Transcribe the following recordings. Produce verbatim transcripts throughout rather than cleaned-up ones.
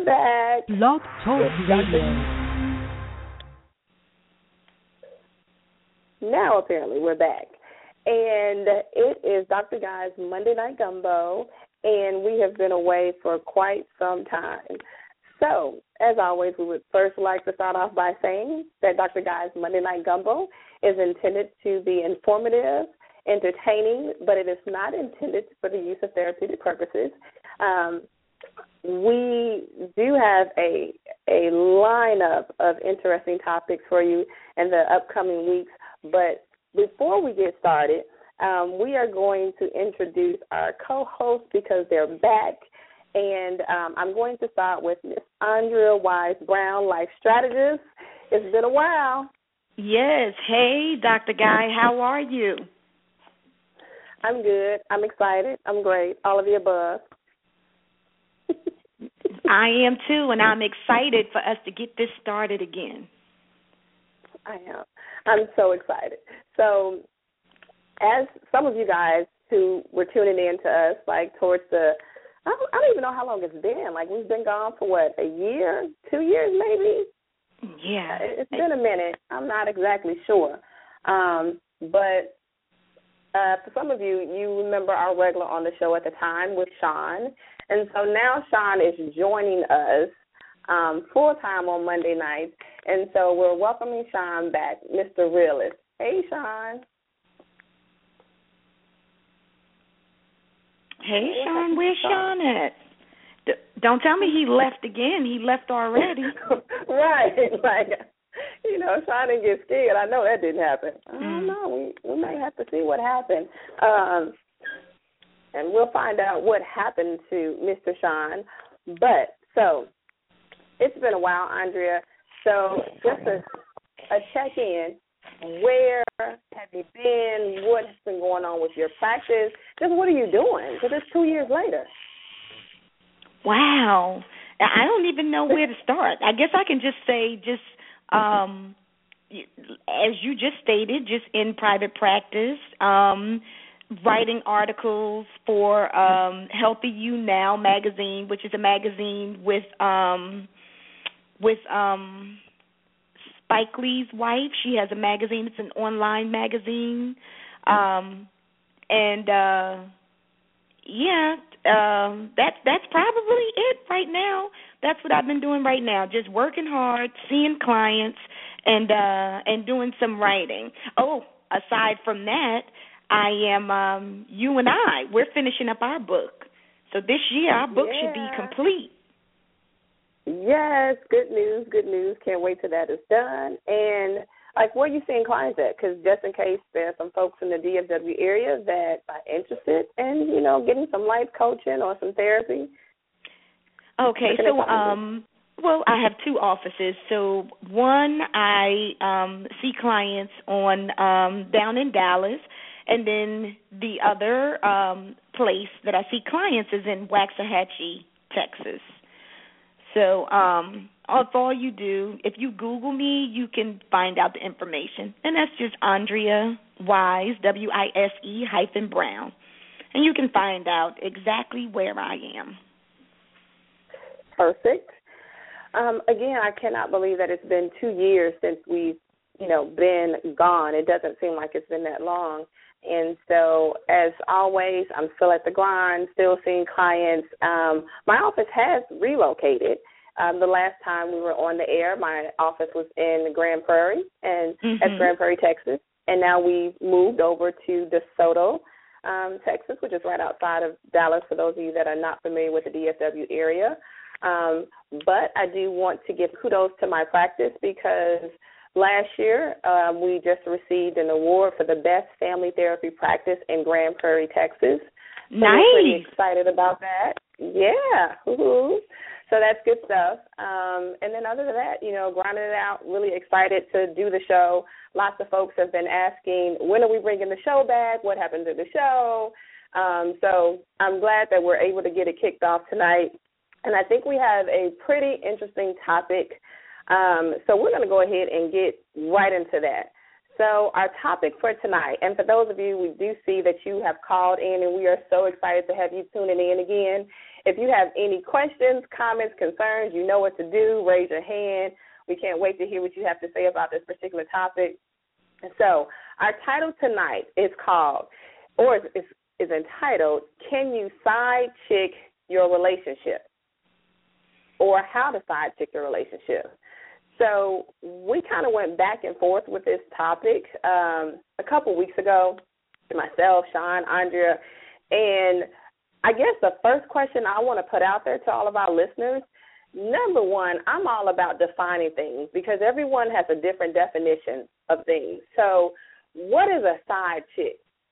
back. Blog Talk Radio. Now, apparently, we're back. And it is Doctor Guy's Monday Night Gumbo, and we have been away for quite some time. So, as always, we would first like to start off by saying that Doctor Guy's Monday Night Gumbo is intended to be informative, entertaining, but it is not intended for the use of therapeutic purposes. Um, we do have a a lineup of interesting topics for you in the upcoming weeks, but before we get started, um, we are going to introduce our co-hosts because they're back, and um, I'm going to start with Miss Andrea Wise Brown, life strategist. It's been a while. Yes. Hey, Doctor Guy, how are you? I'm good. I'm excited. I'm great. All of the above. I am too, and I'm excited for us to get this started again. I am. I'm so excited. So, as some of you guys who were tuning in to us, like towards the, I don't, I don't even know how long it's been. Like we've been gone for what, a year, two years maybe? Yeah. It's been a minute. I'm not exactly sure. Um, but uh, for some of you, you remember our regular on the show at the time with Sean. And so now Sean is joining us um, full-time on Monday nights. And so we're welcoming Sean back, Mister Realist. Hey, Sean. Hey, Sean, where's Sean at? D- don't tell me he left again. He left already. Right. Like, you know, Sean didn't get scared. I know that didn't happen. I don't Mm. know. We, we may have to see what happened. Um, and we'll find out what happened to Mister Sean. But, so, it's been a while, Andrea. So, just a, a check-in. Where have you been? What's been going on with your practice? Just what are you doing? Because it's two years later. Wow. I don't even know where to start. I guess I can just say just um, as you just stated, just in private practice, um, writing articles for um, Healthy You Now magazine, which is a magazine with um, with um, Spike Lee's wife. She has a magazine. It's an online magazine. Um, and, uh, yeah, um, that, that's probably it right now. That's what I've been doing right now, just working hard, seeing clients, and uh, and doing some writing. Oh, aside from that, I am, um, you and I, we're finishing up our book. So this year our book yeah. should be complete. Yes, good news, good news. Can't wait till that is done. And, like, where are you seeing clients at? Because just in case there are some folks in the D F W area that are interested in, you know, getting some life coaching or some therapy. Okay, so, um, well, I have two offices. So one, I um, see clients on um, down in Dallas, and then the other um, place that I see clients is in Waxahachie, Texas. So um, if all you do, if you Google me, you can find out the information. And that's just Andrea Wise, W I S E hyphen Brown. And you can find out exactly where I am. Perfect. Um, again, I cannot believe that it's been two years since we've, you know, been gone. It doesn't seem like it's been that long. And so, as always, I'm still at the grind, still seeing clients. Um, my office has relocated. Um, the last time we were on the air, my office was in Grand Prairie, and mm-hmm. that's Grand Prairie, Texas. And now we've moved over to DeSoto, um, Texas, which is right outside of Dallas, for those of you that are not familiar with the D F W area. Um, but I do want to give kudos to my practice because last year, um, we just received an award for the best family therapy practice in Grand Prairie, Texas. So nice. We're pretty excited about that. Yeah. Woo-hoo. So that's good stuff. Um, and then other than that, you know, grinding it out, really excited to do the show. Lots of folks have been asking, when are we bringing the show back? What happened to the show? Um, so I'm glad that we're able to get it kicked off tonight. And I think we have a pretty interesting topic. Um, so we're going to go ahead and get right into that. So our topic for tonight, and for those of you, we do see that you have called in, and we are so excited to have you tuning in again, If you have any questions, comments, concerns, you know what to do. Raise your hand. We can't wait to hear what you have to say about this particular topic. So our title tonight is called, or is, is entitled, Can You Side Chick Your Relationship? Or How to Side Chick Your Relationship. So we kind of went back and forth with this topic um, a couple weeks ago, myself, Sean, Andrea, and I guess the first question I want to put out there to all of our listeners, number one, I'm all about defining things because everyone has a different definition of things. So what is a side chick?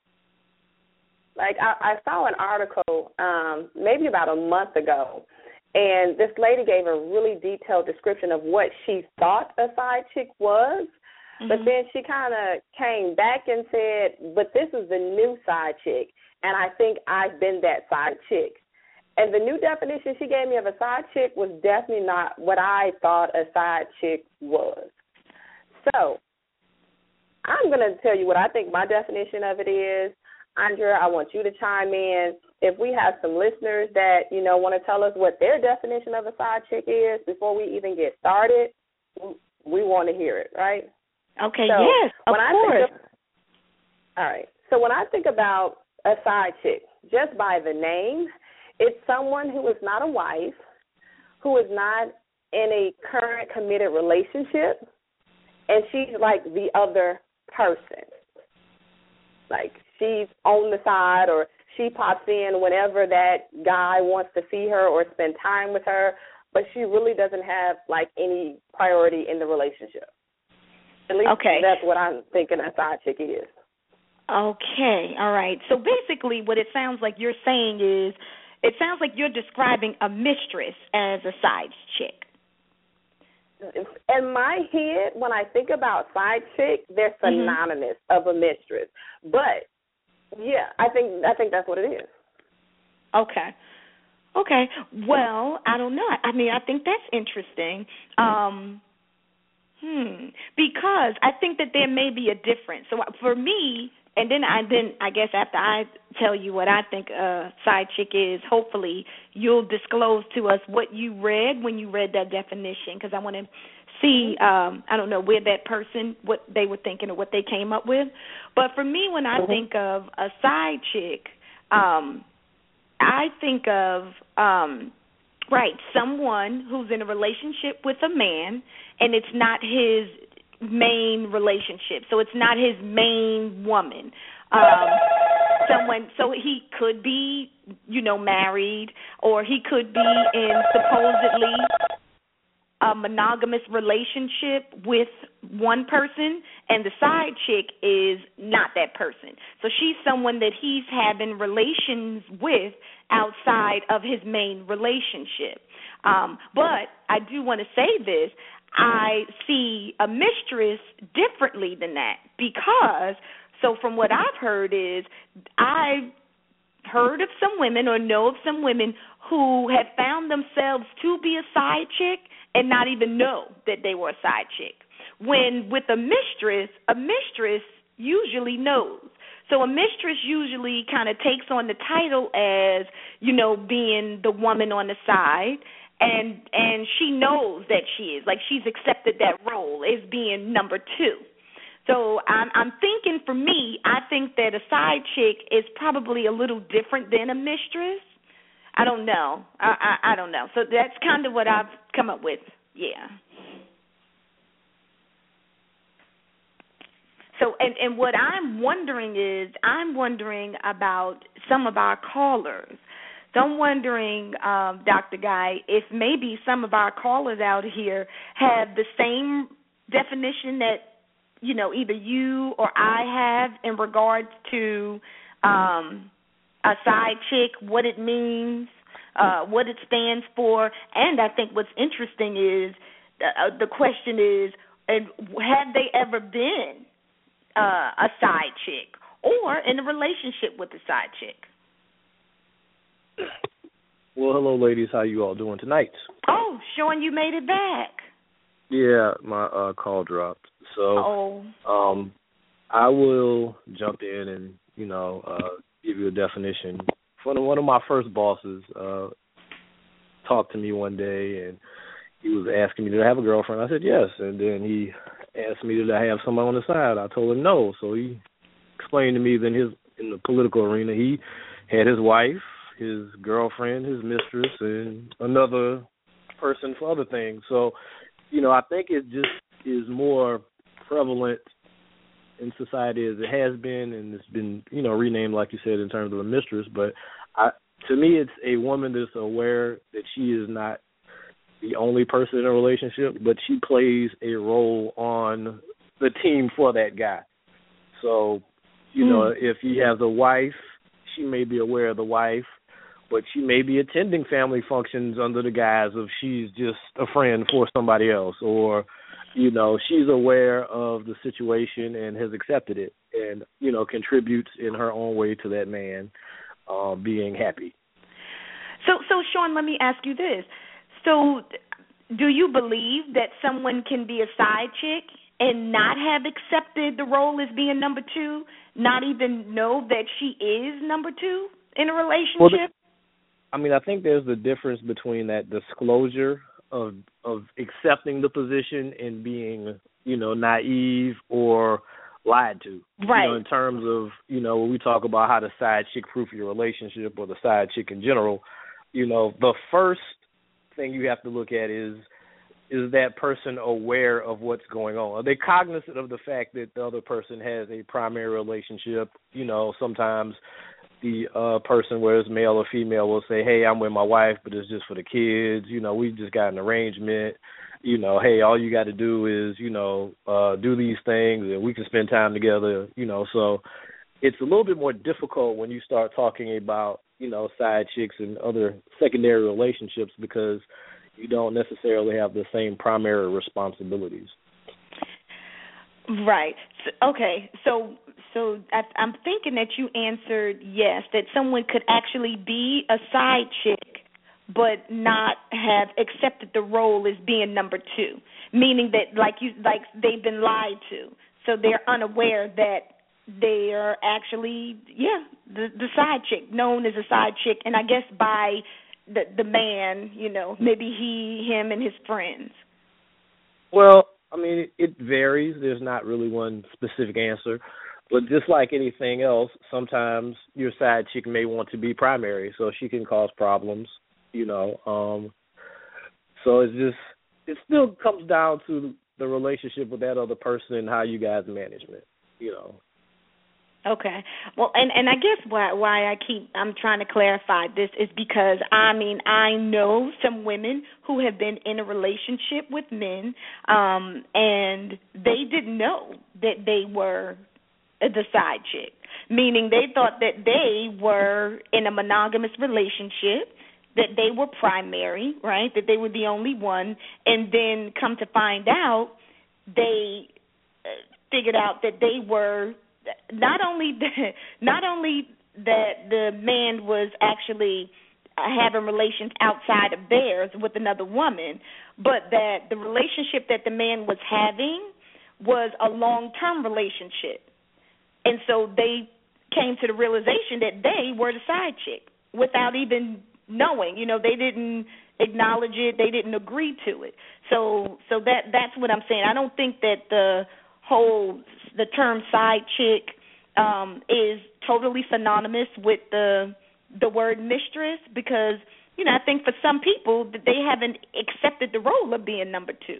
Like I, I saw an article um, maybe about a month ago, and this lady gave a really detailed description of what she thought a side chick was, mm-hmm. but then she kind of came back and said, but this is the new side chick, and I think I've been that side chick. And the new definition she gave me of a side chick was definitely not what I thought a side chick was. So I'm going to tell you what I think my definition of it is. Andrea, I want you to chime in. If we have some listeners that, you know, want to tell us what their definition of a side chick is before we even get started, we want to hear it, right? Okay, so yes, of when I course. Think of, all right. So when I think about a side chick, just by the name, it's someone who is not a wife, who is not in a current committed relationship, and she's like the other person. Like she's on the side, or she pops in whenever that guy wants to see her or spend time with her, but she really doesn't have like any priority in the relationship. At least okay. that's what I'm thinking a side chick is. Okay, all right. So basically what it sounds like you're saying is, it sounds like you're describing a mistress as a side chick. In my head, when I think about side chick, they're synonymous mm-hmm. of a mistress. But yeah, I think I think that's what it is. Okay. Okay. Well, I don't know. I mean, I think that's interesting. Um, hmm. Because I think that there may be a difference. So for me, and then I then I guess after I tell you what I think a side chick is, hopefully you'll disclose to us what you read when you read that definition, because I want to see, um, I don't know, where that person, what they were thinking or what they came up with. But for me, when I mm-hmm. think of a side chick, um, I think of, um, right, someone who's in a relationship with a man, and it's not his main relationship, so it's not his main woman. Um, someone, so he could be, you know, married, or he could be in supposedly a monogamous relationship with one person, and the side chick is not that person. So she's someone that he's having relations with outside of his main relationship. Um, but I do want to say this. I see a mistress differently than that, because, so from what I've heard is, I've heard of some women or know of some women who have found themselves to be a side chick and not even know that they were a side chick. When with a mistress, a mistress usually knows. So a mistress usually kind of takes on the title as, you know, being the woman on the side, And and she knows that she is, like she's accepted that role as being number two. So I'm, I'm thinking for me, I think that a side chick is probably a little different than a mistress. I don't know. I, I, I don't know. So that's kind of what I've come up with. Yeah. So and, and what I'm wondering is, I'm wondering about some of our callers. So I'm wondering, um, Doctor Guy, if maybe some of our callers out here have the same definition that, you know, either you or I have in regards to um, a side chick, what it means, uh, what it stands for. And I think what's interesting is uh, the question is, and have they ever been uh, a side chick or in a relationship with a side chick? Well, hello, ladies. How you all doing tonight? Oh, Sean, you made it back. Yeah, my uh, call dropped. So oh. um, I will jump in and, you know, uh, give you a definition. One of, one of my first bosses, uh, talked to me one day, and he was asking me, did I have a girlfriend? I said yes, and then he asked me, did I have someone on the side? I told him no. So he explained to me that his in the political arena, he had his wife, his girlfriend, his mistress, and another person for other things. So, you know, I think it just is more prevalent in society as it has been, and it's been, you know, renamed, like you said, in terms of a mistress. But I, to me, it's a woman that's aware that she is not the only person in a relationship, but she plays a role on the team for that guy. So, you mm. know, if he has a wife, she may be aware of the wife, but she may be attending family functions under the guise of she's just a friend for somebody else, or, you know, she's aware of the situation and has accepted it and, you know, contributes in her own way to that man uh, being happy. So, so Sean, let me ask you this. So do you believe that someone can be a side chick and not have accepted the role as being number two, not even know that she is number two in a relationship? Well, the, I mean, I think there's a difference between that disclosure of of accepting the position and being, you know, naive or lied to. Right. You know, in terms of, you know, when we talk about how to side chick proof your relationship or the side chick in general, you know, the first thing you have to look at is, is that person aware of what's going on? Are they cognizant of the fact that the other person has a primary relationship? You know, sometimes the uh, person, whether it's male or female, will say, hey, I'm with my wife, but it's just for the kids. You know, we just got an arrangement. You know, hey, all you got to do is, you know, uh, do these things and we can spend time together, you know. So it's a little bit more difficult when you start talking about, you know, side chicks and other secondary relationships because you don't necessarily have the same primary responsibilities. Right. So, okay. So, so I, I'm thinking that you answered yes, that someone could actually be a side chick, but not have accepted the role as being number two, meaning that, like you, like they've been lied to, so they're unaware that they are actually, yeah, the the side chick, known as a side chick, and I guess by the the man, you know, maybe he, him, and his friends. Well, I mean, it varies. There's not really one specific answer. But just like anything else, sometimes your side chick may want to be primary, so she can cause problems, you know. Um, so it's just, it still comes down to the relationship with that other person and how you guys manage it, you know. Okay. Well, and, and I guess why why I keep I'm trying to clarify this is because I mean I know some women who have been in a relationship with men, um, and they didn't know that they were the side chick, meaning they thought that they were in a monogamous relationship, that they were primary, right? That they were the only one, and then come to find out, they figured out that they were. Not only that, not only that the man was actually having relations outside of theirs with another woman, but that the relationship that the man was having was a long-term relationship. And so they came to the realization that they were the side chick without even knowing. You know, they didn't acknowledge it. They didn't agree to it. So so that that's what I'm saying. I don't think that the whole the term side chick um, is totally synonymous with the the word mistress because, you know, I think for some people that they haven't accepted the role of being number two.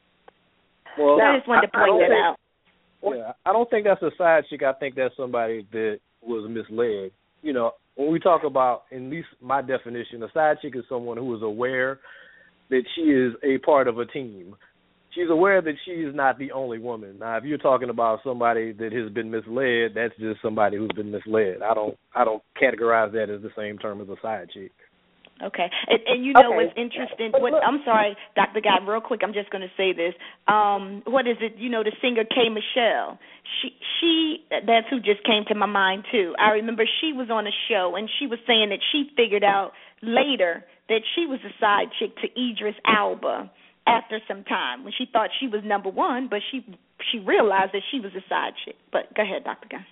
Well, so I just wanted to point that think, out. Yeah, I don't think that's a side chick. I think that's somebody that was misled. You know, when we talk about, at least my definition, a side chick is someone who is aware that she is a part of a team. She's aware that she is not the only woman. Now, if you're talking about somebody that has been misled, that's just somebody who's been misled. I don't, I don't categorize that as the same term as a side chick. Okay, and, and you know okay. what's interesting? What, I'm sorry, Doctor Guy, real quick. I'm just going to say this. Um, what is it? You know, the singer K. Michelle. She, she, that's who just came to my mind too. I remember she was on a show and she was saying that she figured out later that she was a side chick to Idris Elba. After some time, when she thought she was number one, but she she realized that she was a side chick. But go ahead, Doctor Guy.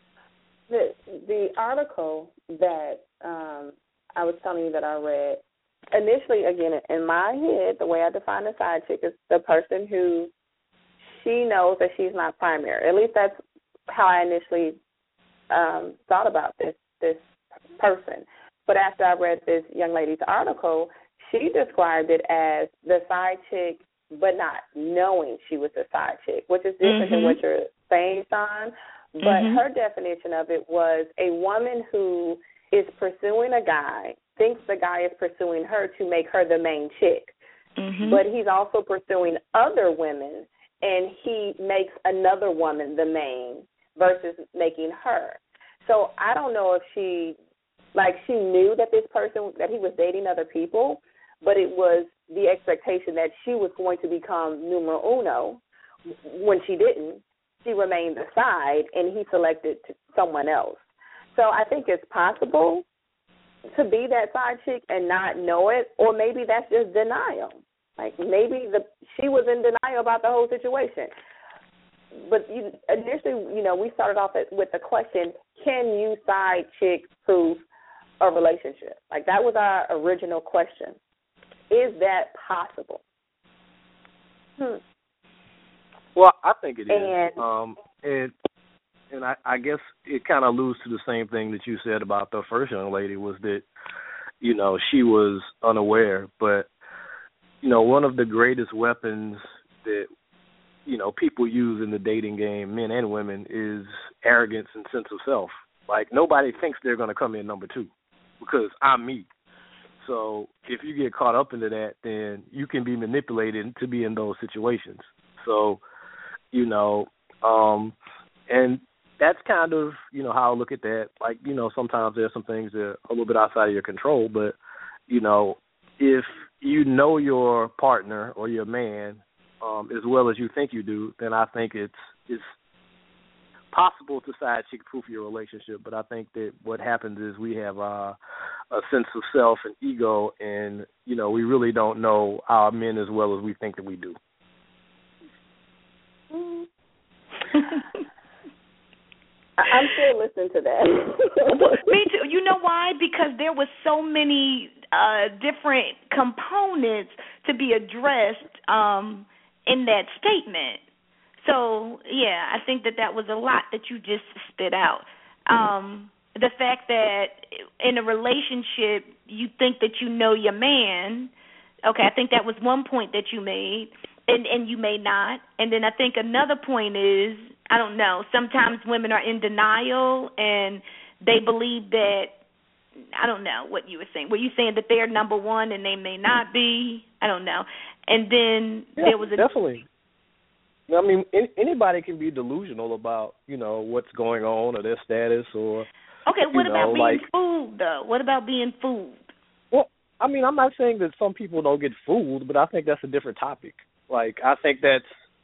The the article that um, I was telling you that I read initially, again, in my head, the way I define a side chick is the person who she knows that she's not primary. At least that's how I initially um, thought about this this person. But after I read this young lady's article, she described it as the side chick, but not knowing she was a side chick, which is different mm-hmm. than what you're saying, Son. But mm-hmm. her definition of it was a woman who is pursuing a guy, thinks the guy is pursuing her to make her the main chick. Mm-hmm. But he's also pursuing other women, and he makes another woman the main versus making her. So I don't know if she, like, she knew that this person, that he was dating other people, but it was the expectation that she was going to become numero uno. When she didn't, she remained the side, and he selected someone else. So I think it's possible to be that side chick and not know it, or maybe that's just denial. Like maybe the she was in denial about the whole situation. But you, initially, you know, we started off with the question, can you side chick proof a relationship? Like that was our original question. Is that possible? Hmm. Well, I think it is. And, um, and and I, I guess it kind of alludes to the same thing that you said about the first young lady, was that, you know, she was unaware. But, you know, one of the greatest weapons that, you know, people use in the dating game, men and women, is arrogance and sense of self. Like, nobody thinks they're going to come in number two because I'm me. So if you get caught up into that, then you can be manipulated to be in those situations. So, you know, um, and that's kind of, you know, how I look at that. Like, you know, sometimes there's some things that are a little bit outside of your control, but, you know, if you know your partner or your man um, as well as you think you do, then I think it's it's possible to side chick proof your relationship. But I think that what happens is we have uh, a sense of self and ego, and, you know, we really don't know our men as well as we think that we do. I'm still listening to that. Me too. You know why? Because there was so many uh, different components to be addressed um, in that statement. So, yeah, I think that that was a lot that you just spit out. Um, the fact that in a relationship you think that you know your man, okay, I think that was one point that you made. And, and you may not. And then I think another point is, I don't know, sometimes women are in denial and they believe that, I don't know what you were saying. Were you saying that they're number one and they may not be? I don't know. And then yeah, there was a... Definitely. I mean, any, anybody can be delusional about, you know, what's going on or their status or... Okay, what you about know, being like, fooled, though? What about being fooled? Well, I mean, I'm not saying that some people don't get fooled, but I think that's a different topic. Like, I think that's,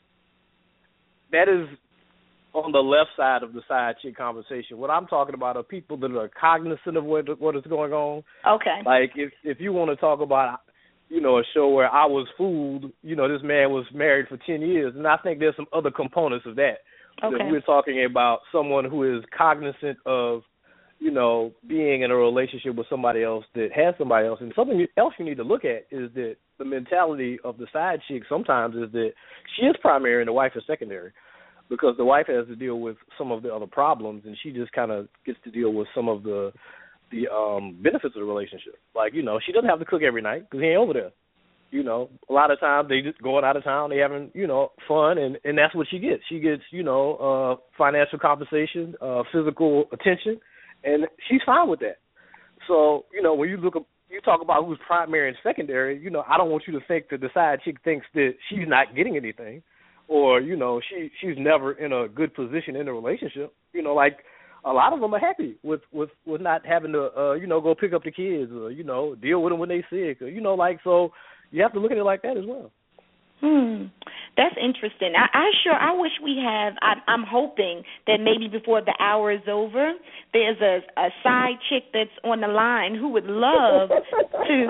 that is on the left side of the side chick conversation. What I'm talking about are people that are cognizant of what what is going on. Okay. Like, if if you want to talk about, you know, a show where I was fooled, you know, this man was married for ten years, and I think there's some other components of that. Okay. That we're talking about someone who is cognizant of, you know, being in a relationship with somebody else that has somebody else. And something else you need to look at is that the mentality of the side chick sometimes is that she is primary and the wife is secondary, because the wife has to deal with some of the other problems and she just kind of gets to deal with some of the the um, benefits of the relationship. Like, you know, she doesn't have to cook every night because he ain't over there. You know, a lot of times they just going out of town, they having, you know, fun, and, and that's what she gets. She gets, you know, uh, financial compensation, uh, physical attention, and she's fine with that. So, you know, when you look, you talk about who's primary and secondary, you know, I don't want you to think that the side chick thinks that she's not getting anything, or, you know, she she's never in a good position in a relationship. You know, like a lot of them are happy with, with, with not having to, uh, you know, go pick up the kids or, you know, deal with them when they sick, or, you know, like, so you have to look at it like that as well. Hmm, that's interesting. I, I sure, I wish we have, I, I'm hoping that maybe before the hour is over, there's a, a side chick that's on the line who would love to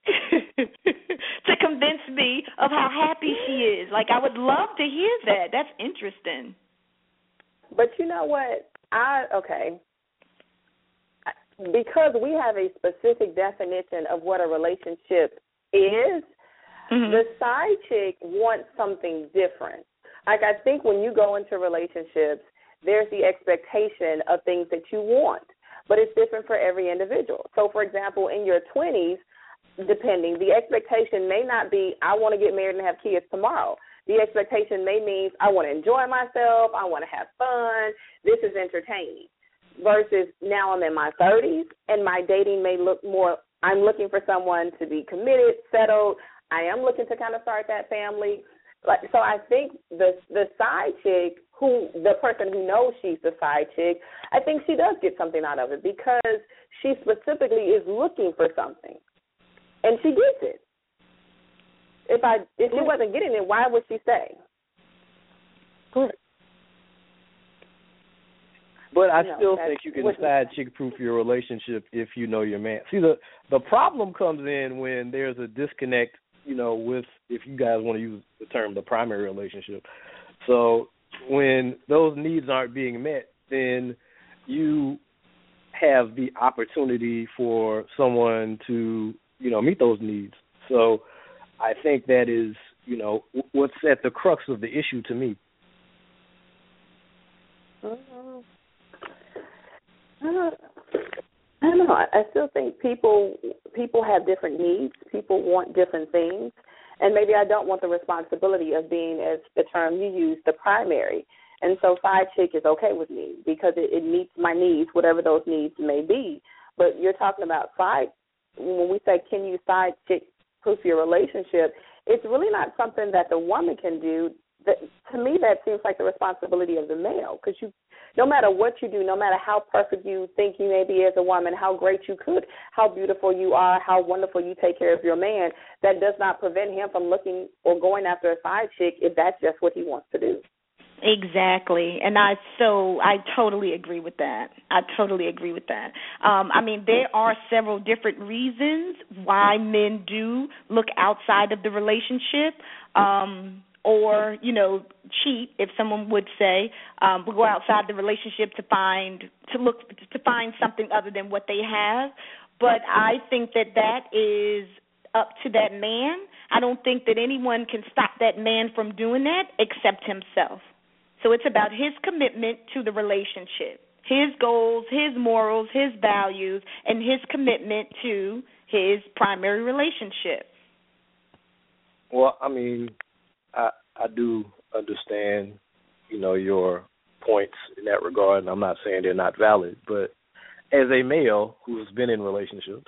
to convince me of how happy she is. Like, I would love to hear that. That's interesting. But you know what? I, okay. because we have a specific definition of what a relationship is, mm-hmm. the side chick wants something different. Like, I think when you go into relationships, there's the expectation of things that you want, but it's different for every individual. So, for example, in your twenties, depending, the expectation may not be, I want to get married and have kids tomorrow. The expectation may mean, I want to enjoy myself, I want to have fun, this is entertaining. Versus now I'm in my thirties, and my dating may look more, I'm looking for someone to be committed, settled. I am looking to kind of start that family. Like, so I think the the side chick, who the person who knows she's the side chick, I think she does get something out of it because she specifically is looking for something, and she gets it. If I if she wasn't getting it, why would she stay? Correct. But I no, still think you can side chick proof your relationship if you know your man. See, the the problem comes in when there's a disconnect, you know, with, if you guys want to use the term, the primary relationship. So when those needs aren't being met, then you have the opportunity for someone to, you know, meet those needs. So I think that is, you know, what's at the crux of the issue to me. Mm-hmm. Uh, I don't know. I still think people people have different needs. People want different things. And maybe I don't want the responsibility of being, as the term you use, the primary. And so side chick is okay with me because it, it meets my needs, whatever those needs may be. But you're talking about side, when we say can you side chick proof your relationship, it's really not something that the woman can do. That, to me, that seems like the responsibility of the male, because you, no matter what you do, no matter how perfect you think you may be as a woman, how great you could, how beautiful you are, how wonderful you take care of your man, that does not prevent him from looking or going after a side chick if that's just what he wants to do. Exactly, and I so I totally agree with that. I totally agree with that. Um, I mean, there are several different reasons why men do look outside of the relationship. Um, or, you know, cheat, if someone would say, um, will go outside the relationship to find to look to find something other than what they have. But I think that that is up to that man. I don't think that anyone can stop that man from doing that except himself. So it's about his commitment to the relationship, his goals, his morals, his values, and his commitment to his primary relationship. Well, I mean, I I do understand, you know, your points in that regard, and I'm not saying they're not valid, but as a male who's been in relationships.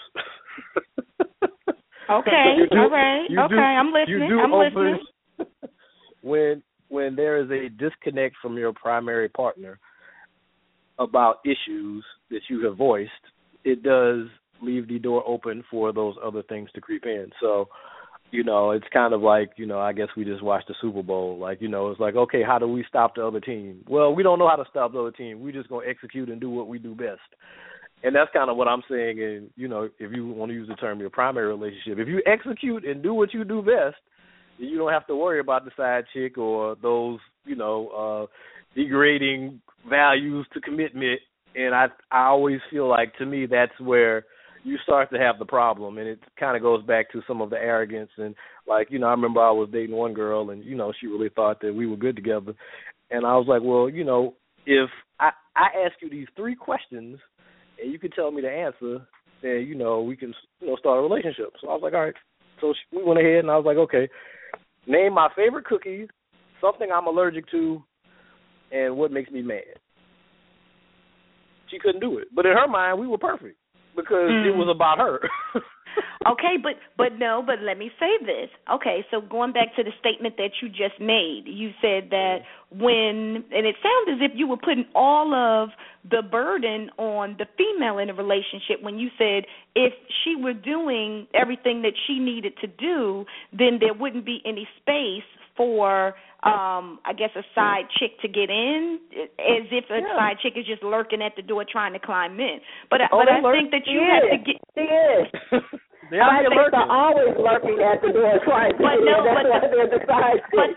Okay, do, all right, okay, do, I'm listening, I'm open, listening. When, when there is a disconnect from your primary partner about issues that you have voiced, it does leave the door open for those other things to creep in. So, you know, it's kind of like, you know, I guess we just watched the Super Bowl. Like, you know, it's like, okay, how do we stop the other team? Well, we don't know how to stop the other team. We're just going to execute and do what we do best. And that's kind of what I'm saying. And, you know, if you want to use the term your primary relationship, if you execute and do what you do best, you don't have to worry about the side chick or those, you know, uh, degrading values to commitment. And I, I always feel like, to me, that's where you start to have the problem, and it kind of goes back to some of the arrogance. And, like, you know, I remember I was dating one girl, and, you know, she really thought that we were good together. And I was like, well, you know, if I, I ask you these three questions and you can tell me the answer, then, you know, we can, you know, start a relationship. So I was like, all right. So she, we went ahead, and I was like, okay, name my favorite cookies, something I'm allergic to, and what makes me mad. She couldn't do it. But in her mind, we were perfect. Because mm. it was about her. Okay, but but no, but let me say this. Okay, so going back to the statement that you just made, you said that when, and it sounds as if you were putting all of the burden on the female in a relationship when you said if she were doing everything that she needed to do, then there wouldn't be any space for, um, I guess, a side chick to get in, as if a yeah. side chick is just lurking at the door trying to climb in. But, oh, but I lurk- think that you she have is. to get... She is. They are I think they're always lurking at the door trying to but get no, in. That's but why the, they're the side chick. But the,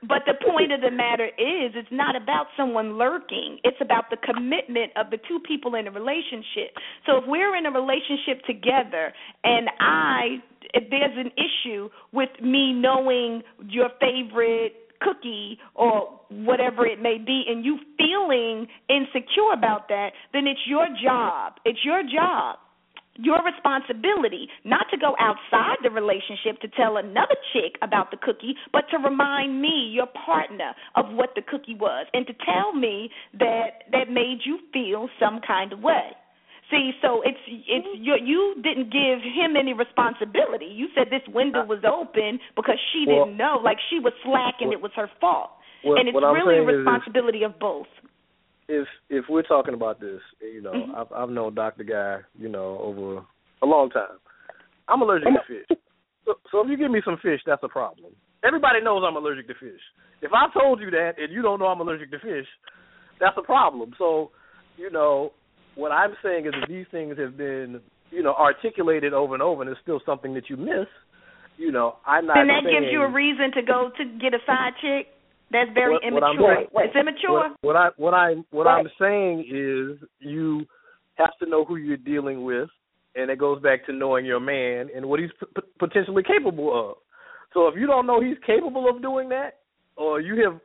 but the point of the matter is, it's not about someone lurking. It's about the commitment of the two people in a relationship. So if we're in a relationship together and I, if there's an issue with me knowing your favorite cookie or whatever it may be, and you feeling insecure about that, then it's your job. It's your job. Your responsibility not to go outside the relationship to tell another chick about the cookie, but to remind me, your partner, of what the cookie was, and to tell me that that made you feel some kind of way. See, so it's it's you, you didn't give him any responsibility. You said this window was open because she well, didn't know, like she was slack and well, it was her fault. Well, and it's really a responsibility of both. If if we're talking about this, you know, mm-hmm. I've I've known Doctor Guy, you know, over a long time. I'm allergic to fish, so, so if you give me some fish, that's a problem. Everybody knows I'm allergic to fish. If I told you that and you don't know I'm allergic to fish, that's a problem. So, you know, what I'm saying is that these things have been, you know, articulated over and over, and it's still something that you miss. You know, I'm not. Then that saying, gives you a reason to go to get a side chick. That's very what, immature. What wait, it's immature. What, what I what I what right. I'm saying is you have to know who you're dealing with, and it goes back to knowing your man and what he's p- potentially capable of. So if you don't know he's capable of doing that, or you have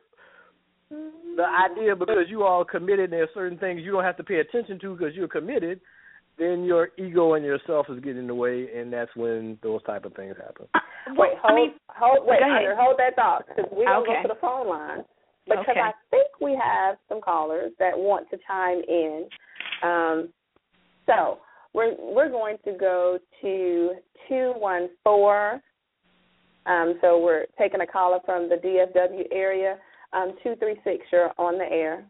the idea because you all committed and there are certain things you don't have to pay attention to because you're committed, then your ego and yourself is getting in the way, and that's when those type of things happen. Uh, wait, hold, I mean, hold, wait, Hunter, hold that thought, because we're going to okay. go to the phone line, because okay. I think we have some callers that want to chime in. Um, so we're we're going to go to two one four. Um, so we're taking a caller from the D F W area. Um, two three six, you're on the air.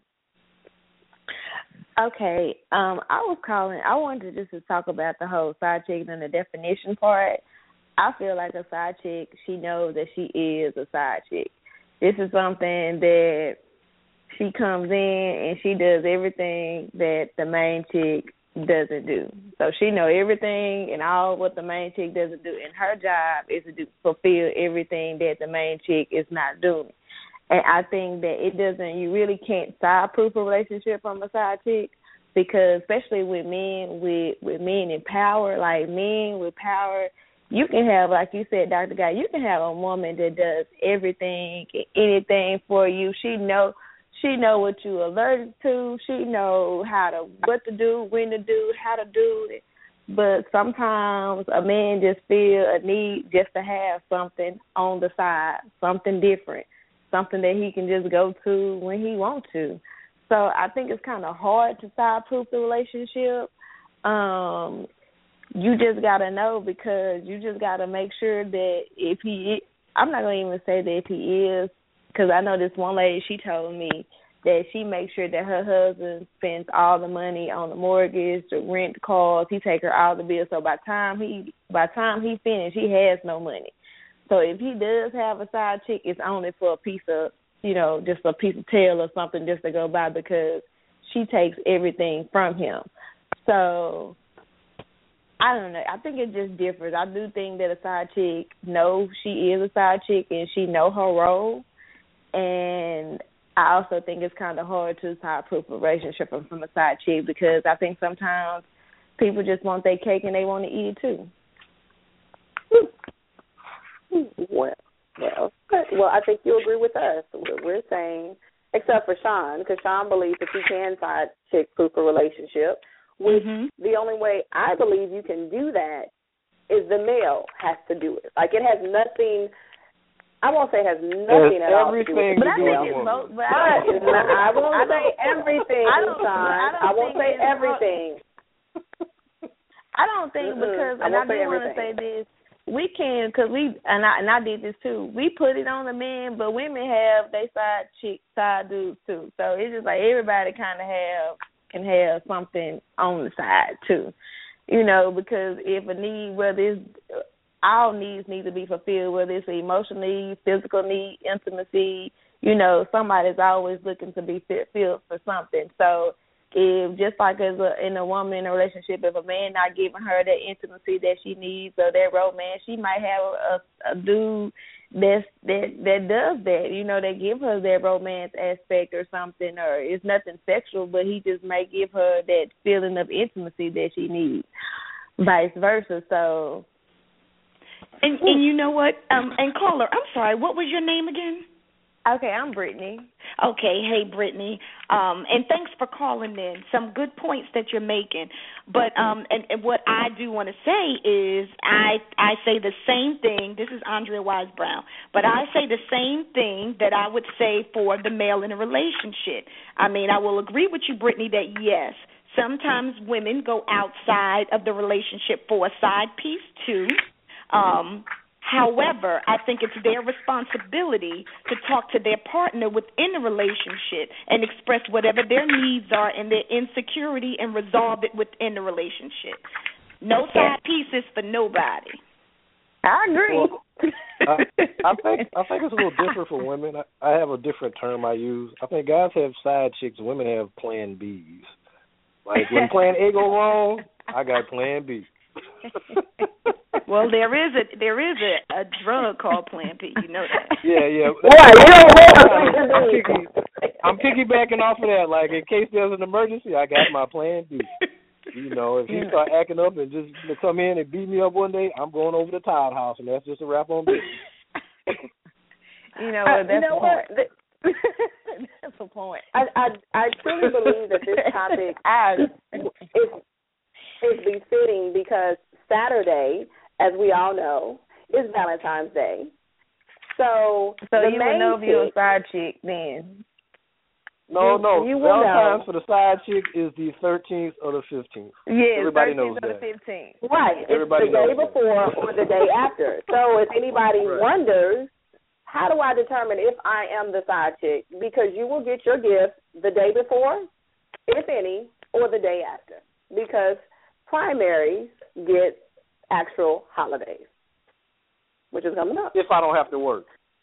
Okay, um, I was calling, I wanted just to talk about the whole side chick and the definition part. I feel like a side chick, she knows that she is a side chick. This is something that she comes in and she does everything that the main chick doesn't do. So she knows everything and all what the main chick doesn't do, and her job is to do, fulfill everything that the main chick is not doing. And I think that it doesn't, you really can't side-proof a relationship from a side chick, because especially with men, with, with men in power, like men with power, you can have, like you said, Doctor Guy, you can have a woman that does everything, anything for you. She know, she know what you're allergic to. She know how to, what to do, when to do, how to do it. But sometimes a man just feel a need just to have something on the side, something different, something that he can just go to when he wants to. So I think it's kind of hard to side-proof the relationship. Um, you just got to know, because you just got to make sure that if he is, I'm not going to even say that if he is, because I know this one lady, she told me that she makes sure that her husband spends all the money on the mortgage, the rent, the cars. He take her all the bills. So by time he by time he finished, he has no money. So if he does have a side chick, it's only for a piece of, you know, just a piece of tail or something just to go by, because she takes everything from him. So I don't know. I think it just differs. I do think that a side chick knows she is a side chick and she know her role. And I also think it's kind of hard to side-proof a relationship from, from a side chick, because I think sometimes people just want their cake and they want to eat it too. Well, well, well, I think you agree with us. We're saying, except for Sean, because Sean believes that you can side chick proof a relationship. Which mm-hmm. the only way I believe you can do that is the male has to do it. Like, it has nothing. I won't say it has nothing at all to do with it. But I think it's both. But I, I won't say everything, I don't, Sean. I, don't I won't say everything. I don't think Mm-mm, because, I and I won't say do want to say everything. this. We can, because we, and I, and I did this too, we put it on the men, but women have they side chick, side dudes too. So it's just like everybody kind of have, can have something on the side too. You know, because if a need, whether it's, all needs need to be fulfilled, whether it's an emotional need, physical need, intimacy, you know, somebody's always looking to be fulfilled for something. So if, just like as a, in a woman in a relationship, if a man not giving her that intimacy that she needs or that romance, she might have a, a dude that's that that does that. You know, they give her that romance aspect or something, or it's nothing sexual, but he just might give her that feeling of intimacy that she needs, vice versa. So, and and you know what? Um, and caller, I'm sorry, what was your name again? Okay, I'm Brittany. Okay, hey Brittany, um, and thanks for calling in. Some good points that you're making, but um, and, and what I do want to say is I I say the same thing. This is Andrea Wise Brown, but I say the same thing that I would say for the male in a relationship. I mean, I will agree with you, Brittany, that yes, sometimes women go outside of the relationship for a side piece too. Um, However, I think it's their responsibility to talk to their partner within the relationship and express whatever their needs are and their insecurity and resolve it within the relationship. No side pieces for nobody. I agree. Well, I, I think I think it's a little different for women. I, I have a different term I use. I think guys have side chicks, women have plan Bs. Like when plan A go wrong, I got plan B. Well, there is a there is a, a drug called Plan B. You know that. Yeah, yeah. Right, you I'm, I'm, picky, I'm piggybacking off of that. Like in case there's an emergency, I got my Plan B. You know, if he start acting up and just come in and beat me up one day, I'm going over to Todd House, and that's just a wrap on this. You know what? That's you know the what? point. That's the point. I, I I truly believe that this topic is is befitting because Saturday, as we all know, is Valentine's Day. So, so the you main would know if you're a chick, side chick then. No, you, no. You will Valentine's know. for the side chick is the thirteenth or the fifteenth. Yes, everybody knows or that. the fifteenth. Right. Everybody it's the day knows before or the day after. So if anybody right. wonders, how do I determine if I am the side chick? Because you will get your gift the day before, if any, or the day after. Because primaries get actual holidays, which is coming up. If I don't have to work.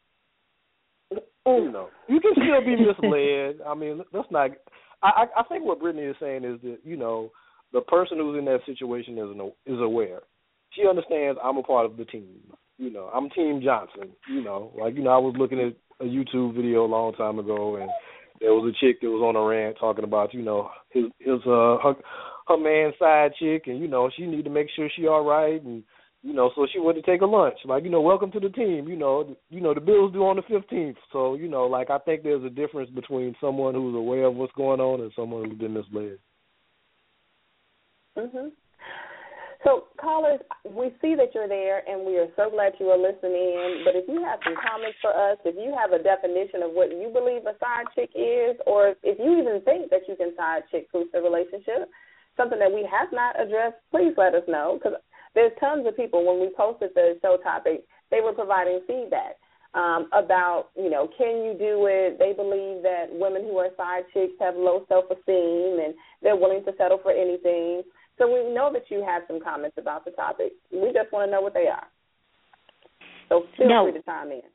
You know, you can still be misled. I mean, that's not. I, I think what Brittany is saying is that you know the person who's in that situation is is aware. She understands I'm a part of the team. You know, I'm Team Johnson. You know, like you know, I was looking at a YouTube video a long time ago, and there was a chick that was on a rant talking about you know his his uh her, her man's side chick, and you know she need to make sure she all right and. You know, so she went to take a lunch. Like, you know, welcome to the team. You know, you know the bill's due on the fifteenth. So, you know, like I think there's a difference between someone who's aware of what's going on and someone who's been misled. Mhm. So, callers, we see that you're there, and we are so glad you are listening. But if you have some comments for us, if you have a definition of what you believe a side chick is, or if you even think that you can side chick proof the relationship, something that we have not addressed, please let us know because. There's tons of people, when we posted the show topic, they were providing feedback um, about, you know, can you do it? They believe that women who are side chicks have low self-esteem and they're willing to settle for anything. So we know that you have some comments about the topic. We just want to know what they are. So feel no. free to chime in.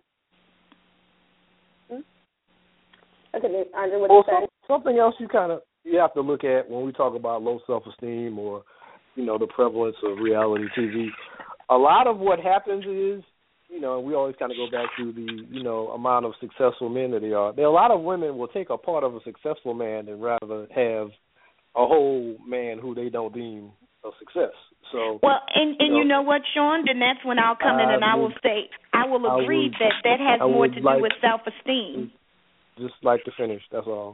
Hmm? Okay, Andre, what well, you say? Something else you kind of you have to look at when we talk about low self-esteem or you know, the prevalence of reality T V. A lot of what happens is, you know, we always kind of go back to the, you know, amount of successful men that they are. There are a lot of women will take a part of a successful man and rather have a whole man who they don't deem a success. So well, and and you know, you know what, Sean? Then that's when I'll come in and I, I will say I will agree I would, that that has I more to like, do with self-esteem. Just like to finish. That's all.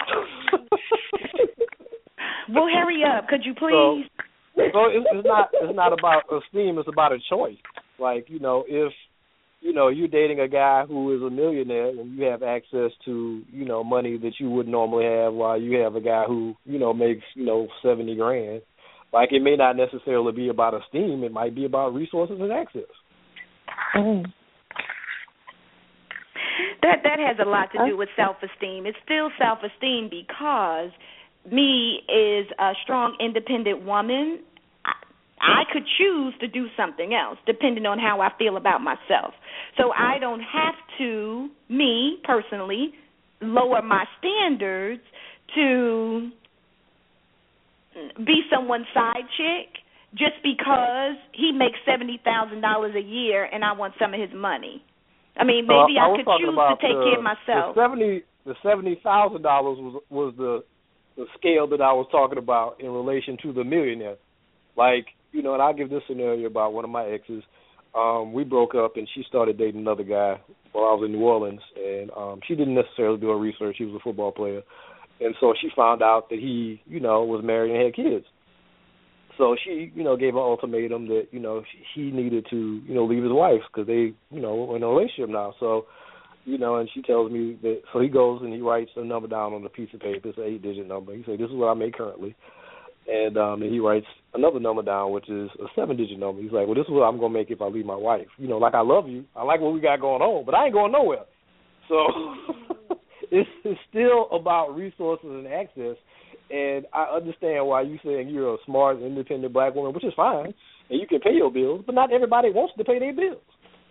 Well, hurry up, could you please? So, So it's, it's not it's not about esteem. It's about a choice. Like you know, if you know you're dating a guy who is a millionaire and you have access to you know money that you wouldn't normally have, while you have a guy who you know makes you know seventy grand. Like it may not necessarily be about esteem. It might be about resources and access. Mm. That that has a lot to do with self-esteem. It's still self-esteem because. Me is a strong, independent woman. I, I could choose to do something else depending on how I feel about myself. So I don't have to, me personally, lower my standards to be someone's side chick just because he makes seventy thousand dollars a year and I want some of his money. I mean, maybe uh, I, I, I could choose to take the, care of myself. The seventy, the seventy thousand dollars was was the the scale that I was talking about in relation to the millionaire. Like, you know, and I'll give this scenario about one of my exes. Um, we broke up, and she started dating another guy while I was in New Orleans, and um, she didn't necessarily do her research. He was a football player, and so she found out that he, you know, was married and had kids. So she, you know, gave an ultimatum that, you know, he needed to, you know, leave his wife because they, you know, were in a relationship now. So, you know, and she tells me that, so he goes and he writes a number down on a piece of paper. It's an eight-digit number. He said, this is what I make currently. And, um, and he writes another number down, which is a seven-digit number. He's like, well, this is what I'm going to make if I leave my wife. You know, like, I love you. I like what we got going on, but I ain't going nowhere. So it's, it's still about resources and access. And I understand why you saying you're a smart, independent black woman, which is fine, and you can pay your bills, but not everybody wants to pay their bills.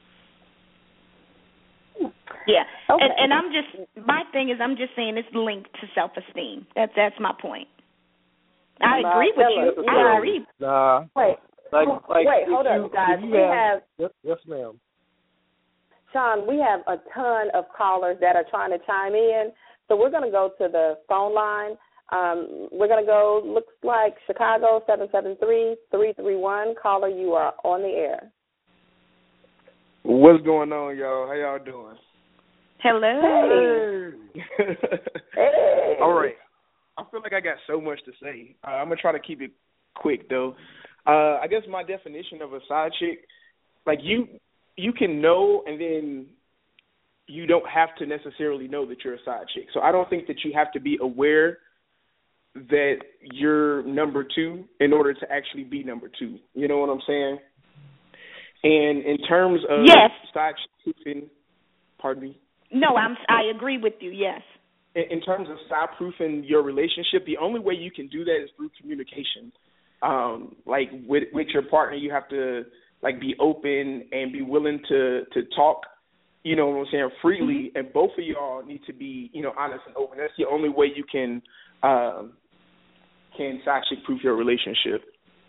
Yeah, okay. and, and I'm just, my thing is I'm just saying it's linked to self-esteem. That's, that's my point. I Nah, agree with you. you. I agree. Nah. Wait, like, like wait, hold you, up, guys. We have, have, yes, yes, ma'am. Sean, we have a ton of callers that are trying to chime in, so we're going to go to the phone line. Um, we're going to go, looks like Chicago, seven seven three, three three one. Caller, you are on the air. What's going on, y'all? How y'all doing? Hello. Hey. Hey. All right. I feel like I got so much to say. Uh, I'm going to try to keep it quick, though. Uh, I guess my definition of a side chick, like you you can know and then you don't have to necessarily know that you're a side chick. So I don't think that you have to be aware that you're number two in order to actually be number two. You know what I'm saying? And in terms of yes. side chick, pardon me? No, I'm, I agree with you, yes. In, in terms of side-proofing your relationship, the only way you can do that is through communication. Um, like with, with your partner, you have to like be open and be willing to, to talk, you know what I'm saying, freely, and both of y'all need to be, you know, honest and open. That's the only way you can um, can side chick proof your relationship.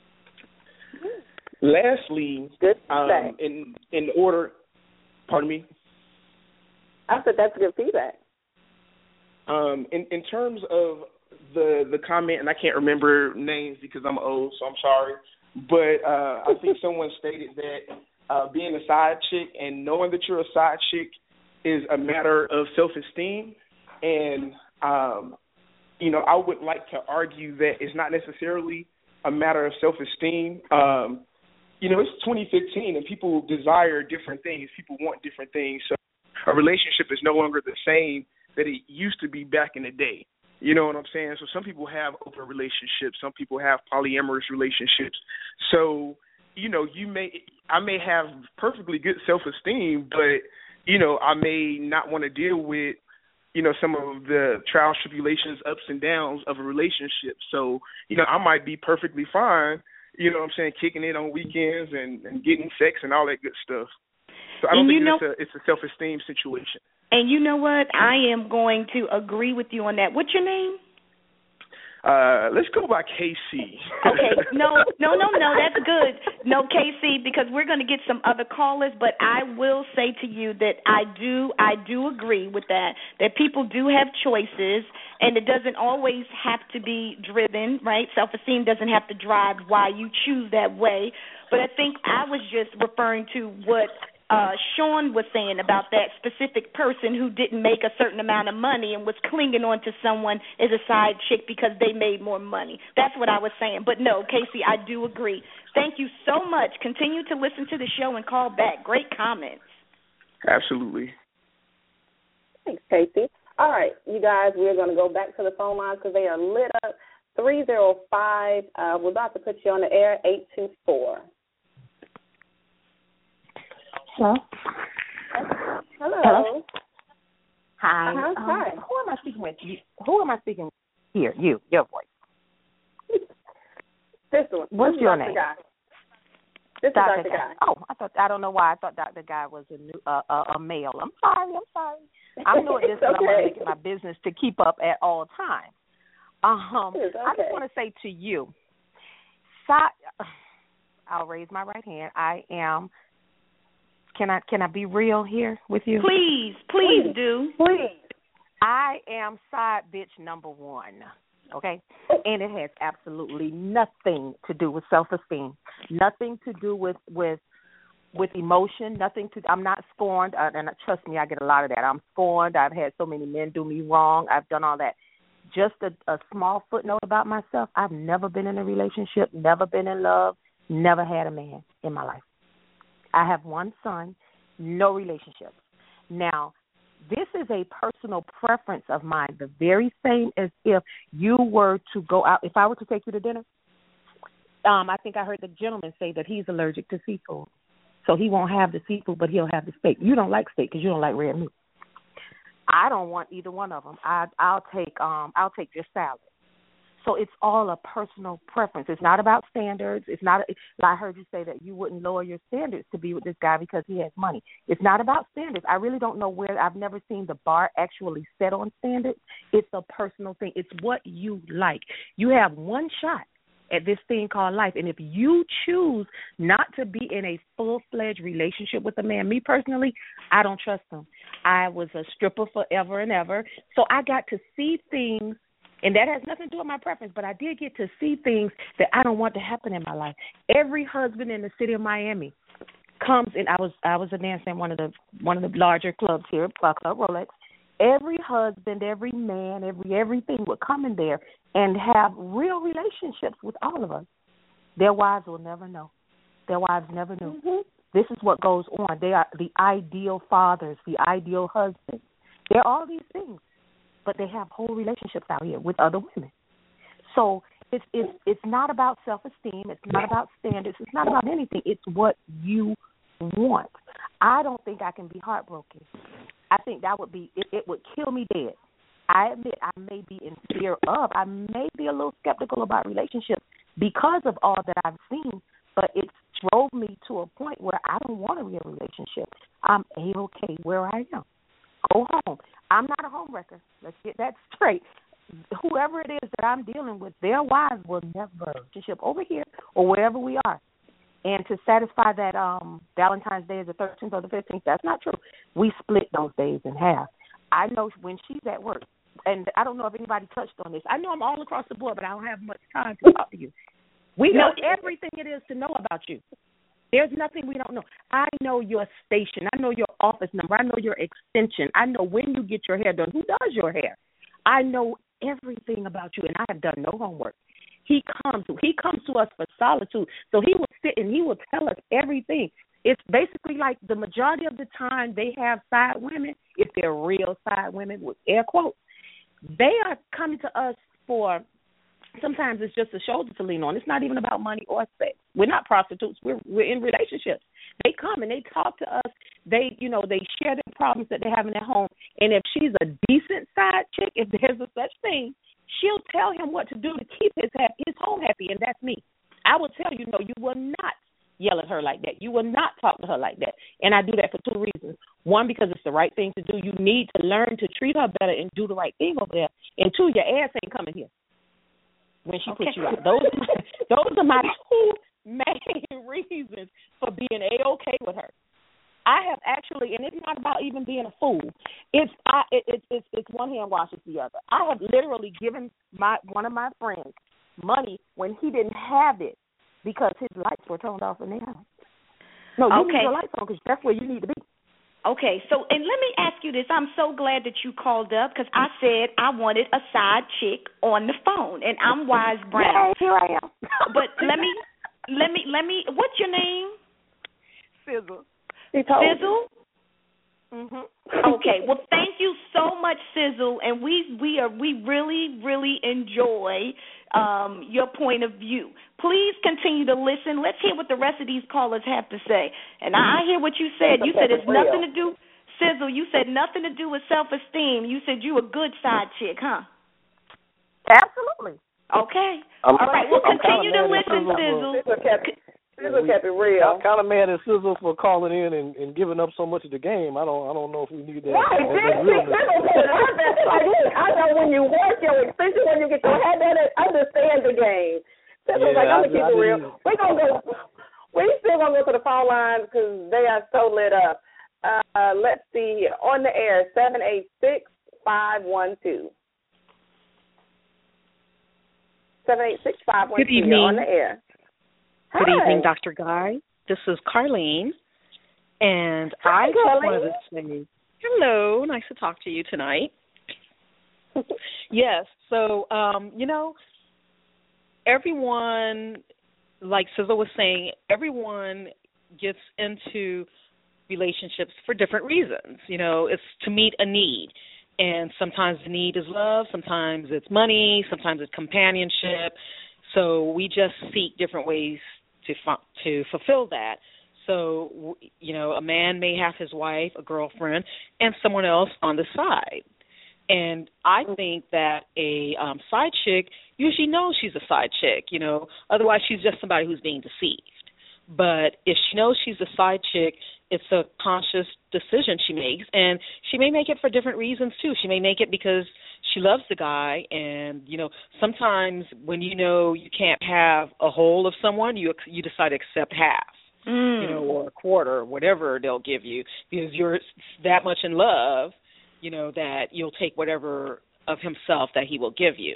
Lastly, good um, in in order, pardon me. I said that's good feedback. Um, in in terms of the the comment, and I can't remember names because I'm old, so I'm sorry. But uh, I think someone stated that uh, being a side chick and knowing that you're a side chick is a matter of self-esteem. And, um, you know, I would like to argue that it's not necessarily a matter of self-esteem. Um, you know, it's twenty fifteen and people desire different things. People want different things. So a relationship is no longer the same that it used to be back in the day. You know what I'm saying? So some people have open relationships. Some people have polyamorous relationships. So, you know, you may, I may have perfectly good self-esteem, but, you know, I may not want to deal with, you know, some of the trials, tribulations, ups and downs of a relationship. So, you know, I might be perfectly fine, you know what I'm saying, kicking it on weekends and, and getting sex and all that good stuff. So I don't and think know, it's a, it's a self-esteem situation. And you know what? I am going to agree with you on that. What's your name? Uh, let's go by K C. Okay. No, no, no, no. That's good. No, K C, because we're going to get some other callers. But I will say to you that I do, I do agree with that. That people do have choices, and it doesn't always have to be driven, right? Self-esteem doesn't have to drive why you choose that way. But I think I was just referring to what Uh, Sean was saying about that specific person who didn't make a certain amount of money and was clinging on to someone as a side chick because they made more money. That's what I was saying. But no, Casey, I do agree. Thank you so much. Continue to listen to the show and call back. Great comments. Absolutely. Thanks, Casey. All right, you guys, we're going to go back to the phone lines because they are lit up. three oh five, uh, we're about to put you on the air, eight two four. Hello. Hello. Hello. Hi. Uh-huh. Um, Hi. Who am I speaking with? You, who am I speaking with? Here, you, your voice. This one. What's this your Doctor name? Guy. This Doctor is Doctor Guy. Oh, I thought I don't know why I thought Doctor Guy was a new uh, a, a male. I'm sorry. I'm sorry. I'm doing this because okay. I'm going to make it my business to keep up at all times. Um, okay. I just want to say to you, si- I'll raise my right hand. I am Can I can I be real here with you? Please, please, please do. Please. I am side bitch number one. Okay? And it has absolutely nothing to do with self-esteem, nothing to do with with with emotion, nothing to. I'm not scorned, uh, and trust me, I get a lot of that. I'm scorned. I've had so many men do me wrong. I've done all that. Just a, a small footnote about myself: I've never been in a relationship, never been in love, never had a man in my life. I have one son, no relationships. Now, this is a personal preference of mine, the very same as if you were to go out. If I were to take you to dinner, um, I think I heard the gentleman say that he's allergic to seafood. So he won't have the seafood, but he'll have the steak. You don't like steak because you don't like red meat. I don't want either one of them. I, I'll take um, I'll take just salad. So it's all a personal preference. It's not about standards. It's not. I heard you say that you wouldn't lower your standards to be with this guy because he has money. It's not about standards. I really don't know where. I've never seen the bar actually set on standards. It's a personal thing. It's what you like. You have one shot at this thing called life. And if you choose not to be in a full-fledged relationship with a man, me personally, I don't trust him. I was a stripper forever and ever. So I got to see things, and that has nothing to do with my preference, but I did get to see things that I don't want to happen in my life. Every husband in the city of Miami comes in. I was I was a dancer in one of the one of the larger clubs here, Club Rolex. Every husband, every man, every everything would come in there and have real relationships with all of us. Their wives will never know. Their wives never knew. Mm-hmm. This is what goes on. They are the ideal fathers, the ideal husbands. They're all these things, but they have whole relationships out here with other women. So it's it's it's not about self-esteem. It's not about standards. It's not about anything. It's what you want. I don't think I can be heartbroken. I think that would be, it, it would kill me dead. I admit I may be in fear of, I may be a little skeptical about relationships because of all that I've seen, but it drove me to a point where I don't want a real relationship. I'm A-okay where I am. Go home. I'm not a home wrecker. Let's get that straight. Whoever it is that I'm dealing with, their wives will never relationship over here or wherever we are. And to satisfy that um, Valentine's Day is the thirteenth or the fifteenth, that's not true. We split those days in half. I know when she's at work, and I don't know if anybody touched on this. I know I'm all across the board, but I don't have much time to talk to you. We know everything it is to know about you. There's nothing we don't know. I know your station. I know your office number. I know your extension. I know when you get your hair done, who does your hair. I know everything about you, and I have done no homework. He comes to he comes to us for solitude. So he will sit and he will tell us everything. It's basically like the majority of the time they have side women, if they're real side women with air quotes, they are coming to us for, sometimes it's just a shoulder to lean on. It's not even about money or sex. We're not prostitutes. We're we're in relationships. They come and they talk to us. They, you know, they share their problems that they're having at home. And if she's a decent side chick, if there's a such thing, she'll tell him what to do to keep his happy, his home happy, and that's me. I will tell you, no, you will not yell at her like that. You will not talk to her like that. And I do that for two reasons. One, because it's the right thing to do. You need to learn to treat her better and do the right thing over there. And two, your ass ain't coming here when she okay. puts you out. Those are my, those are my two main reasons for being A-okay with her. I have actually, and it's not about even being a fool. It's I, it, it, it's it's one hand washes the other. I have literally given my one of my friends money when he didn't have it because his lights were turned off in their house. No, you okay. need your lights on because that's where you need to be. Okay, so, and let me ask you this. I'm so glad that you called up because I said I wanted a side chick on the phone, and I'm Wise Brown. Yeah, here I am. But let me, let me, let me, what's your name? Sizzle. Sizzle? Mhm. Okay. Well, thank you so much, Sizzle, and we we are we really really enjoy um, your point of view. Please continue to listen. Let's hear what the rest of these callers have to say. And I, I hear what you said. You said it's nothing to do, Sizzle. You said nothing to do with self-esteem. You said you a good side chick, huh? Absolutely. Okay. I'm, All right. Well, I'm continue to listen, Sizzle. Sizzle kept it real. I'm kind of mad at Sizzle for calling in and, and giving up so much of the game. I don't I don't know if we need that. Right, that, that I know when you work your extension, when you get your head done, understand the game. Sizzle's yeah, like, I'm going to keep I, it I real. We're going to go We still gonna go to the phone lines because they are so lit up. Uh, let's see, on the air, seven eight six five one two. Seven eight six five one two. Good evening. You're on the air. Good Hi. evening, Doctor Guy. This is Carlene, and Hi, I just Carlene. wanted to say hello. Nice to talk to you tonight. Yes. So, um, you know, everyone, like Sizzle was saying, everyone gets into relationships for different reasons. You know, it's to meet a need. And sometimes the need is love, sometimes it's money, sometimes it's companionship. So we just seek different ways to fu- to fulfill that. So, you know, a man may have his wife, a girlfriend, and someone else on the side. And I think that a um, side chick usually knows she's a side chick, you know. Otherwise, she's just somebody who's being deceived. But if she knows she's a side chick, it's a conscious decision she makes. And she may make it for different reasons, too. She may make it because she loves the guy. And, you know, sometimes when you know you can't have a whole of someone, you you decide to accept half. Mm. You know, or a quarter, or whatever they'll give you, because you're that much in love, you know, that you'll take whatever of himself that he will give you.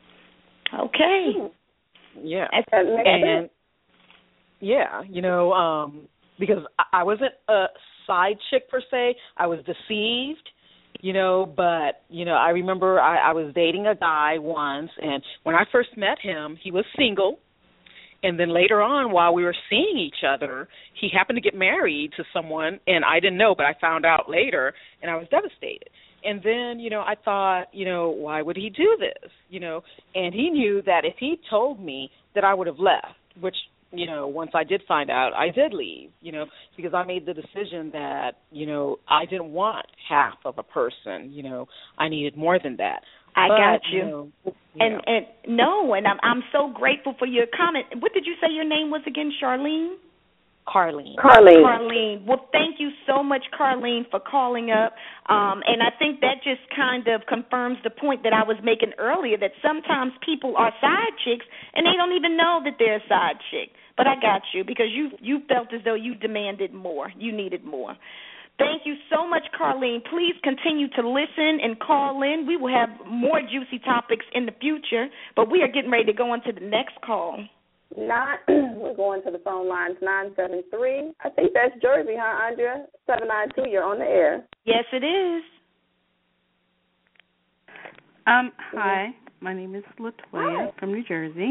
Okay. Yeah. And, And, yeah, you know, um, because I, I wasn't a side chick per se. I was deceived, you know, but, you know, I remember I, I was dating a guy once, and when I first met him, he was single. And then later on, while we were seeing each other, he happened to get married to someone, and I didn't know, but I found out later, and I was devastated. And then, you know, I thought, you know, why would he do this? You know, and he knew that if he told me that I would have left, which, you know, once I did find out, I did leave, you know, because I made the decision that, you know, I didn't want half of a person, you know, I needed more than that. I but, got you. you know, and know. and no, and I'm I'm so grateful for your comment. What did you say your name was again, Charlene? Carlene. Carlene. Carlene. Well, thank you so much, Carlene, for calling up. Um, and I think that just kind of confirms the point that I was making earlier, that sometimes people are side chicks and they don't even know that they're a side chick. But I got you, because you you felt as though you demanded more. You needed more. Thank you so much, Carlene. Please continue to listen and call in. We will have more juicy topics in the future, but we are getting ready to go on to the next call. Not, we're going to the phone lines, nine seven three. I think that's Jersey, huh, Andrea? seven nine two, you're on the air. Yes, it is. Um, hi, my name is LaToya from New Jersey.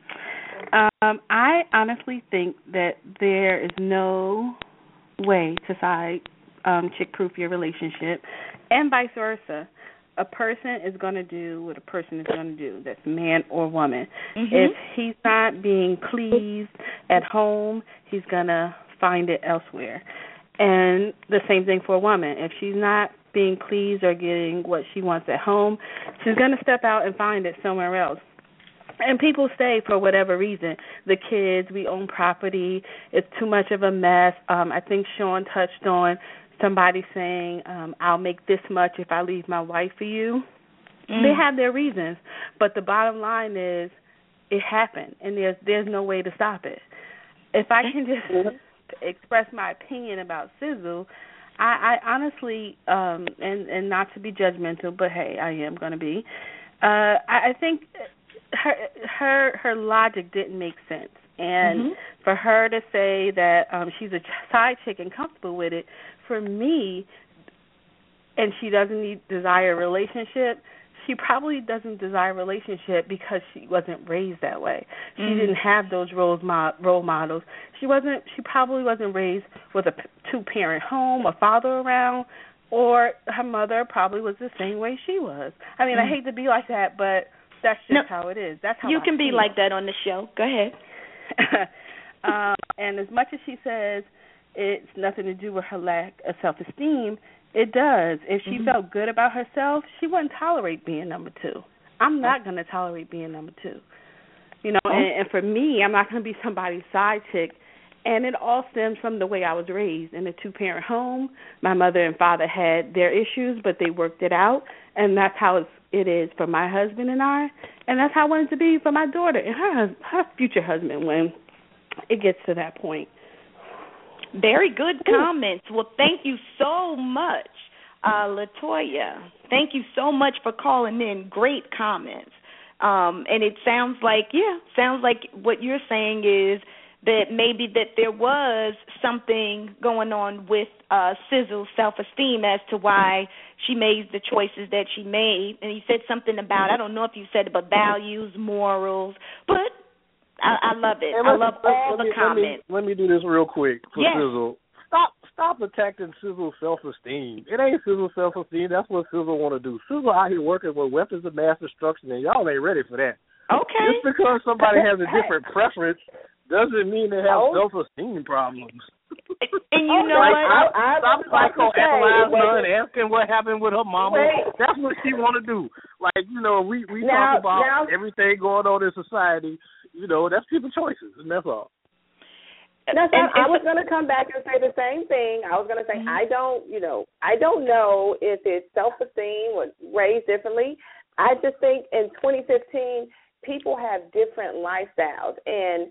Um, I honestly think that there is no way to side um, chick-proof your relationship, and vice versa. A person is going to do what a person is going to do. That's man or woman. Mm-hmm. If he's not being pleased at home, he's going to find it elsewhere. And the same thing for a woman. If she's not being pleased or getting what she wants at home, she's going to step out and find it somewhere else. And people stay for whatever reason. The kids, we own property. It's too much of a mess. Um, I think Sean touched on somebody saying, um, I'll make this much if I leave my wife for you. Mm. They have their reasons. But the bottom line is it happened, and there's there's no way to stop it. If I can just express my opinion about Sizzle, I, I honestly, um, and, and not to be judgmental, but, hey, I am going to be, uh, I, I think her her her logic didn't make sense. And mm-hmm. for her to say that um, she's a side chick and comfortable with it, for me, and she doesn't need desire a relationship, she probably doesn't desire a relationship because she wasn't raised that way. She mm-hmm. didn't have those role, mo- role models. She wasn't. She probably wasn't raised with a p- two-parent home, a father around, or her mother probably was the same way she was. I mean, mm-hmm. I hate to be like that, but that's just no, how it is. That's how you I can feel. be like that on the show. Go ahead. um, and as much as she says it's nothing to do with her lack of self-esteem, it does. If she mm-hmm. felt good about herself, she wouldn't tolerate being number two. I'm not going to tolerate being number two. You know, and, and for me, I'm not going to be somebody's side chick. And it all stems from the way I was raised in a two-parent home. My mother and father had their issues, but they worked it out, and that's how it's, it is for my husband and I, and that's how I wanted it to be for my daughter and her her future husband when it gets to that point. Very good comments. Well, thank you so much, uh, LaToya. Thank you so much for calling in. Great comments. Um, and it sounds like, yeah, sounds like what you're saying is that maybe that there was something going on with uh, Sizzle's self-esteem as to why she made the choices that she made. And you said something about, I don't know if you said about values, morals, but I, I love it. I love all let the me, comments. Let me, let me do this real quick for yes. Sizzle. Stop stop attacking Sizzle's self-esteem. It ain't Sizzle's self-esteem. That's what Sizzle want to do. Sizzle out here working with weapons of mass destruction, and y'all ain't ready for that. Okay. Just because somebody has a different preference doesn't mean they have oh. self-esteem problems. And you know like, what? I, I, stop psychoanalyzing her and asking what happened with her mama. Wait. That's what she want to do. Like, you know, we, we now, talk about now, everything going on in society. You know, that's people's choices, and that's all. That's and, I was going to come back and say the same thing. I was going to say, mm-hmm. I don't, you know, I don't know if it's self-esteem or raised differently. I just think in twenty fifteen, people have different lifestyles. And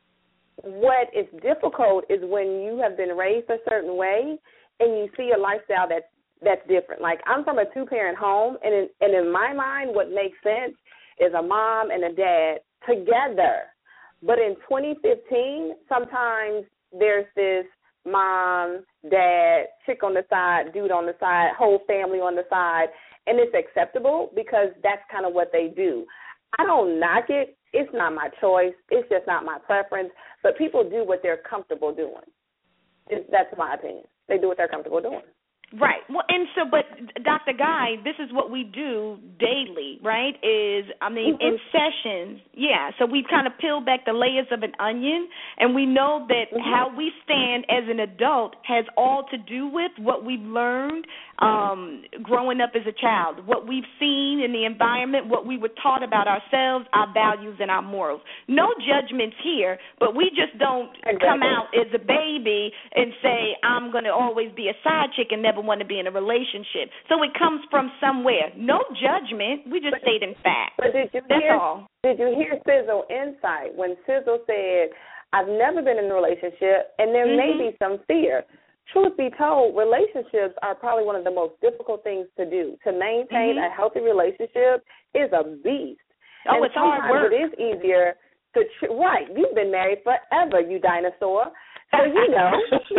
what is difficult is when you have been raised a certain way and you see a lifestyle that's, that's different. Like, I'm from a two-parent home, and in, and in my mind, what makes sense is a mom and a dad together. But in twenty fifteen, sometimes there's this mom, dad, chick on the side, dude on the side, whole family on the side, and it's acceptable because that's kind of what they do. I don't knock it. It's not my choice. It's just not my preference. But people do what they're comfortable doing. It's, that's my opinion. They do what they're comfortable doing. Right. Well, and so, but Doctor Guy, this is what we do daily, right? Is, I mean, mm-hmm. in sessions, yeah. So we've kind of peeled back the layers of an onion, and we know that mm-hmm. how we stand as an adult has all to do with what we've learned um, growing up as a child, what we've seen in the environment, what we were taught about ourselves, our values, and our morals. No judgments here, but we just don't exactly. come out as a baby and say, I'm going to always be a side chick and never want to be in a relationship. So it comes from somewhere. No judgment. We just but, stating facts. But did you That's hear, all. Did you hear Sizzle insight when Sizzle said, I've never been in a relationship and there mm-hmm. may be some fear? Truth be told, relationships are probably one of the most difficult things to do. To maintain mm-hmm. a healthy relationship is a beast. Oh, and it's hard work. It is easier to, tr- right, you've been married forever, you dinosaur. So you know.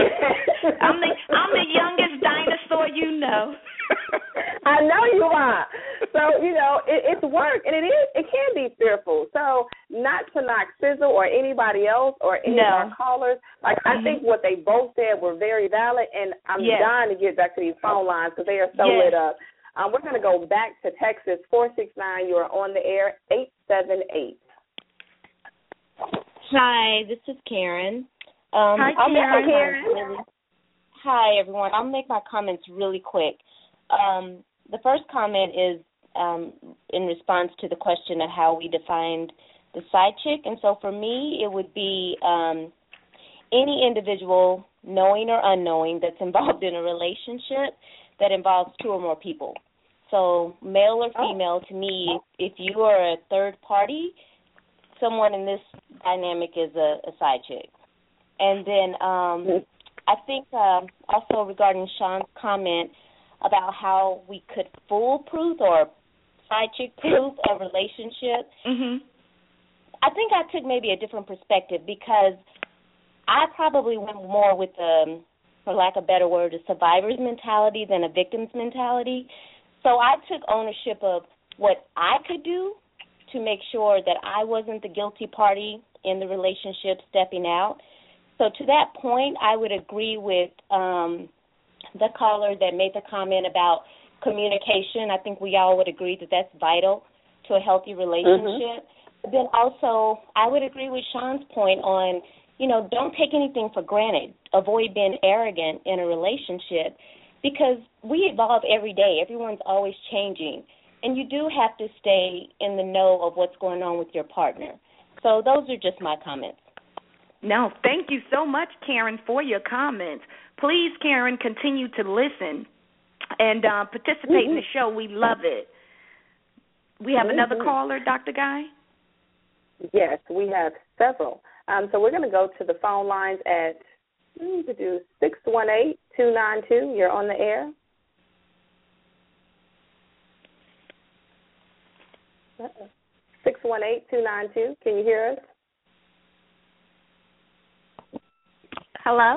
I'm the I'm the youngest dinosaur you know. I know you are. So, you know, it, it's work, and it is it can be fearful. So not to knock Sizzle or anybody else or any no. of our callers. Like, mm-hmm. I think what they both said were very valid, and I'm yes. dying to get back to these phone lines because they are so yes. lit up. Um, we're going to go back to Texas, four six nine. You are on the air, eight seven eight. Hi, this is Karen. Um, Hi, I'll Karen. Karen. Really, hi, everyone. I'll make my comments really quick. Um, the first comment is um, in response to the question of how we defined the side chick. And so for me, it would be um, any individual, knowing or unknowing, that's involved in a relationship that involves two or more people. So male or female, to me, if you are a third party, someone in this dynamic is a, a side chick. And then um, I think uh, also regarding Sean's comment about how we could foolproof or side chick proof a relationship, mm-hmm. I think I took maybe a different perspective because I probably went more with, um, for lack of a better word, a survivor's mentality than a victim's mentality. So I took ownership of what I could do to make sure that I wasn't the guilty party in the relationship stepping out. So to that point, I would agree with um, the caller that made the comment about communication. I think we all would agree that that's vital to a healthy relationship. Mm-hmm. Then also, I would agree with Sean's point on, you know, don't take anything for granted. Avoid being arrogant in a relationship because we evolve every day. Everyone's always changing. And you do have to stay in the know of what's going on with your partner. So those are just my comments. No, thank you so much, Karen, for your comments. Please, Karen, continue to listen and uh, participate mm-hmm. in the show. We love it. We have mm-hmm. another caller, Doctor Guy? Yes, we have several. Um, so we're going to go to the phone lines at six one eight, two nine two. You're on the air. six one eight, two nine two. Can you hear us? Hello?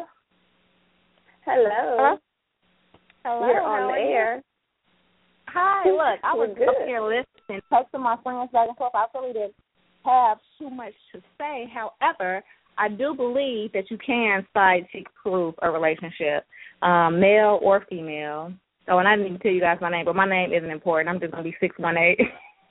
Hello. Hello? Hello. You're on the air. Hi. Look, I was up here listening, texting my friends back and forth. I really didn't have too much to say. However, I do believe that you can side chick proof a relationship, um, male or female. Oh, and I didn't even tell you guys my name, but my name isn't important. I'm just going to be six one eight.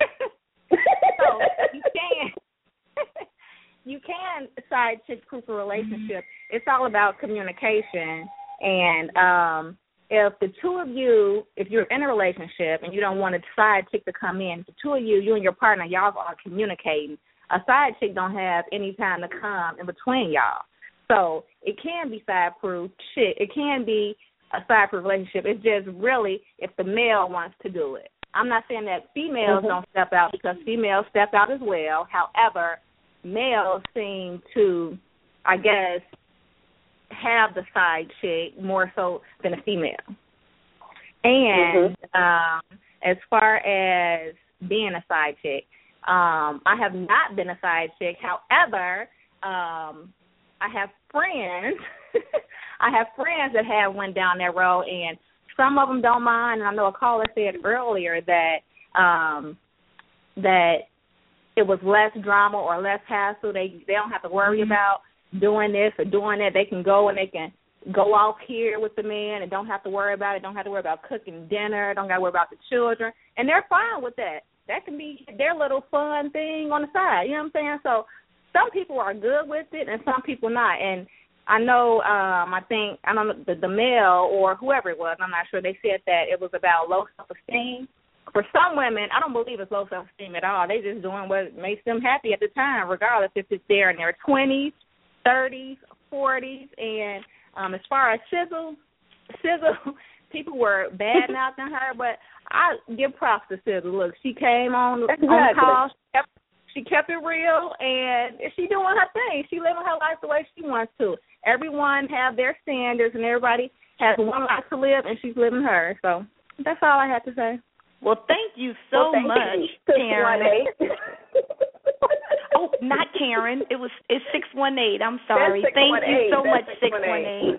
So you can, you can side chick proof a relationship. It's all about communication. And um, if the two of you, if you're in a relationship and you don't want a side chick to come in, the two of you, you and your partner, y'all are communicating. A side chick don't have any time to come in between y'all. So it can be side proof shit. It can be a side proof relationship. It's just really if the male wants to do it. I'm not saying that females mm-hmm. don't step out, because females step out as well. However, males seem to, I guess, have the side chick more so than a female. And mm-hmm. um, as far as being a side chick, um, I have not been a side chick. However, um, I have friends. I have friends that have went down that road, and some of them don't mind. And I know a caller said earlier that um, that it was less drama or less hassle. They they don't have to worry mm-hmm. about doing this or doing that. They can go and they can go off here with the man and don't have to worry about it. Don't have to worry about cooking dinner. Don't got to worry about the children. And they're fine with that. That can be their little fun thing on the side. You know what I'm saying? So some people are good with it and some people not. And I know, um, I think, I don't know, the, the male or whoever it was, I'm not sure, they said that it was about low self-esteem. For some women, I don't believe it's low self-esteem at all. They just doing what makes them happy at the time, regardless if it's there in their twenties, thirties, forties. And um, as far as Sizzle, Sizzle, people were bad-mouthing her, but I give props to Sizzle. Look, she came on, exactly. on the call. She kept, she kept it real, and she doing her thing. She living her life the way she wants to. Everyone have their standards, and everybody has one life to live, and she's living hers. So that's all I have to say. Well, thank you so well, thank much, you. Karen. Oh, not Karen. It was it's six one eight. I'm sorry. That's thank you so That's much, six one eight.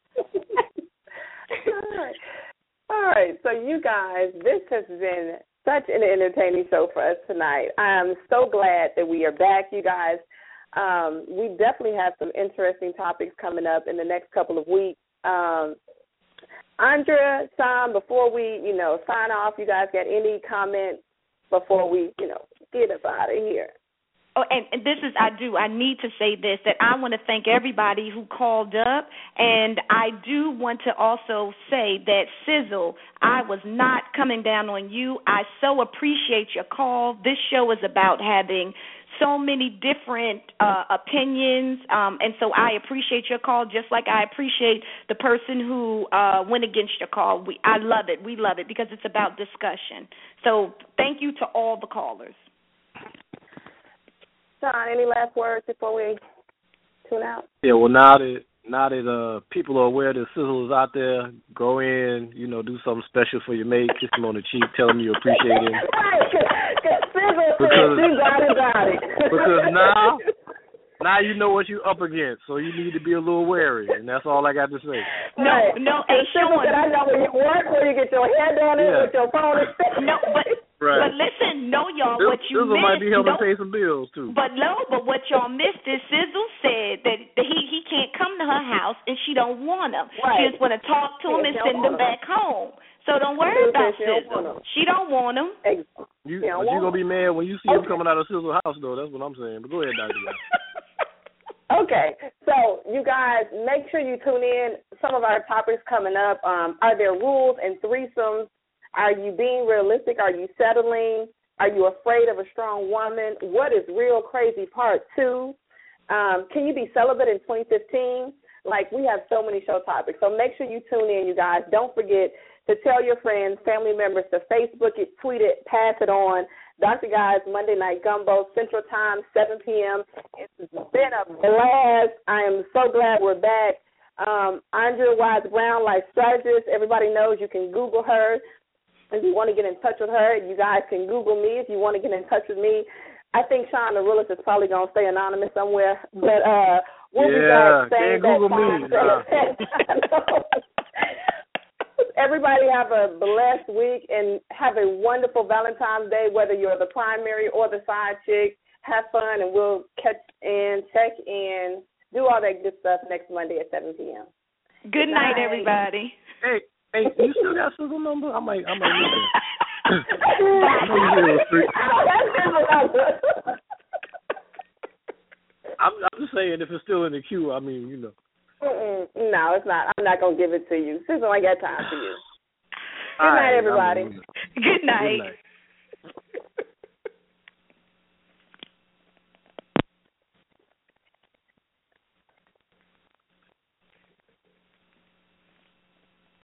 All right. All right. So you guys, this has been such an entertaining show for us tonight. I am so glad that we are back, you guys. Um, we definitely have some interesting topics coming up in the next couple of weeks. Um, Andrea, Sam, before we, you know, sign off, you guys got any comments before we, you know, get us out of here? Oh, and, and this is, I do, I need to say this, that I want to thank everybody who called up, and I do want to also say that, Sizzle, I was not coming down on you. I so appreciate your call. This show is about having so many different uh, opinions, um, and so I appreciate your call just like I appreciate the person who uh, went against your call. We, I love it. We love it because it's about discussion. So thank you to all the callers. John, any last words before we tune out? Yeah, well, now that now that uh, people are aware that Sizzle is out there, go in, you know, do something special for your mate, kiss him on the cheek, tell him you appreciate him. Sizzle because, said you got it, got it. Because now, now you know what you're up against, so you need to be a little wary, and that's all I got to say. No, right. no, hey, Sizzle said I know where you work, where you get your hair done, yeah. with your phone. No, but right. but listen, no, y'all, this, what you Sizzle missed. might be helping no, pay some bills too. But no, but what y'all missed is Sizzle said that he he can't come to her house and she don't want him. Right. She just want to talk to him and send him back home. So don't worry about Sizzle. She don't want him. You, but you gonna be mad when you see him coming out of Sizzle's house, though. That's what I'm saying. But go ahead, Doctor Okay, so you guys, make sure you tune in. Some of our topics coming up. Um, are there rules and threesomes? Are you being realistic? Are you settling? Are you afraid of a strong woman? What is Real Crazy Part two? Um, can you be celibate in twenty fifteen? Like, we have so many show topics. So make sure you tune in, you guys. Don't forget to tell your friends, family members to Facebook it, tweet it, pass it on. Doctor Guy's Monday Night Gumbo, Central Time, seven p.m. It's been a blast. I am so glad we're back. Um, Andrea Wise Brown, life strategist. Everybody knows you can Google her. If you want to get in touch with her, you guys can Google me if you want to get in touch with me. I think Sean the Realist is probably going to stay anonymous somewhere, but uh, we'll yeah, be back saying can't Google that me. Nah. Everybody have a blessed week and have a wonderful Valentine's Day, whether you're the primary or the side chick. Have fun, and we'll catch and check in, do all that good stuff next Monday at seven p.m. Good, good night, night, everybody. Hey, hey, you still got Sizzle number? I might, I might use it. I'm, I'm just saying, if it's still in the queue, I mean, you know. Mm-mm, no, it's not. I'm not going to give it to you. Sizzle, I got time for you. Good All night, right, everybody. Good night. Good night.